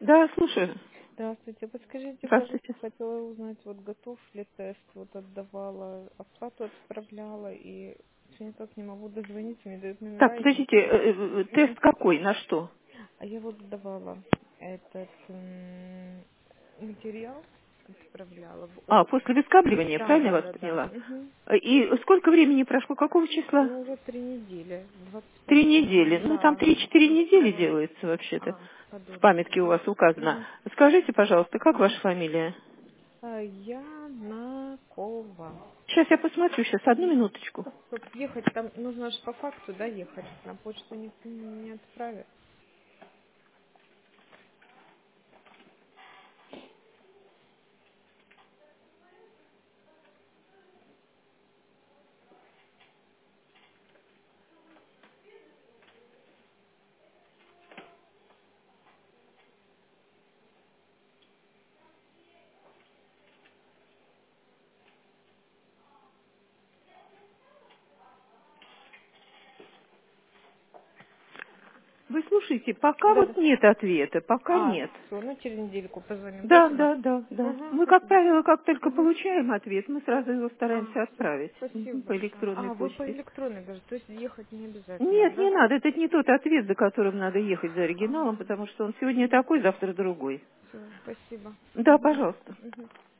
Да, слушаю. Здравствуйте. Подскажите, пожалуйста, Здравствуйте. хотела узнать, вот готов ли тест, вот отдавала, оплату отправляла, и все никак не могу дозвониться, мне дают Так, номера и не подождите, могу. тест Мгм. какой, на что? А я вот давала этот материал, отправляла в А, после выскабливания, Да, правильно я да, вас да, да. поняла? Мгм. И сколько времени прошло, какого числа? Ну, уже 3 недели, 3 недели. 25. Ну, там Да, 3-4 недели 22. делается вообще-то. В Подольше. памятке у вас указано. Мгм. Скажите, пожалуйста, как ваша фамилия? Янакова. Сейчас я посмотрю, сейчас, одну минуточку. Чтоб ехать, там нужно же по факту, да, ехать. На почту не отправят. Вы слушайте, пока Да, вот да. нет ответа, пока нет. Все, ну через недельку позвоним. Да, Спасибо. да, да, да. Угу, Мы, как спасибо. правило, как только Угу. получаем ответ, мы сразу его стараемся Все, отправить спасибо по большое. электронной Вы по почте. электронной даже, то есть ехать не обязательно, Нет, не да? надо, это не тот ответ, за которым надо ехать за оригиналом, потому что он сегодня такой, завтра другой. Все, спасибо. Да, пожалуйста. Угу.